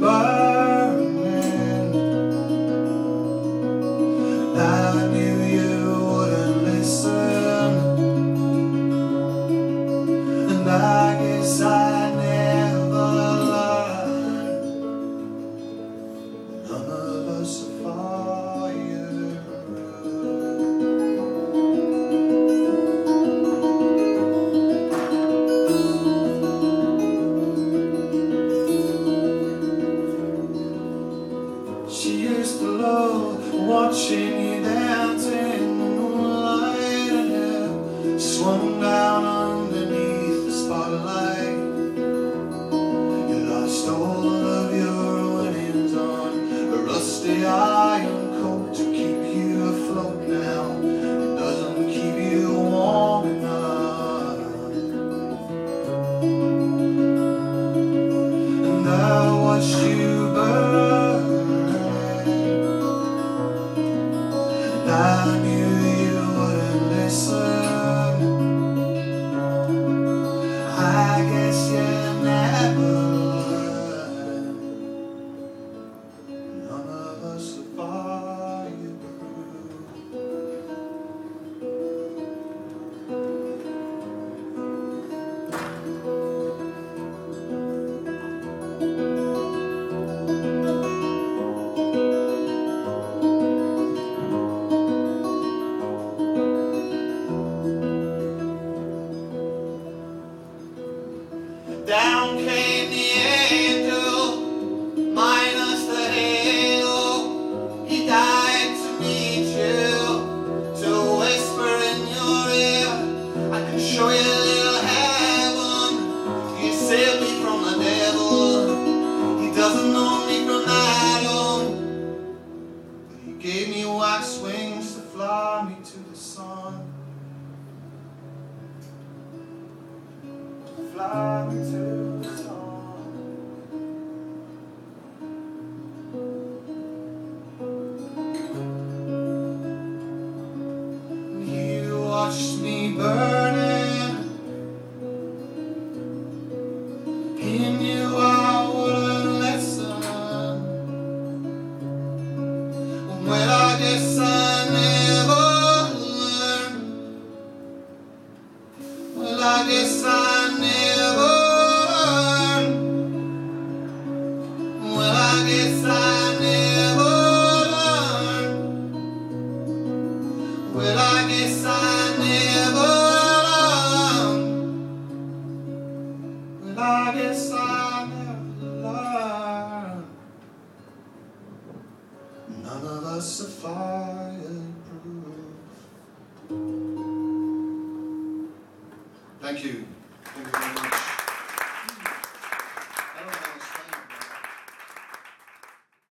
burning. I knew you wouldn't listen, and I guess I never learned. None of us are She used to love watching you dance in the moonlight, and you swung down underneath the spotlight. You lost all of your winnings on a rusty iron coat to keep you afloat now. It doesn't keep you warm enough. And I watched you burn. I knew you wouldn't listen. I guess you never learned. None of us are fireproof. Down came the angel, minus the halo. He died to meet you, to whisper in your ear, I can show you a little heaven. He saved me from the devil. He doesn't know me from Adam, but he gave me wax wings to fly me to the sun. Fly me to the sun. You watched me burn.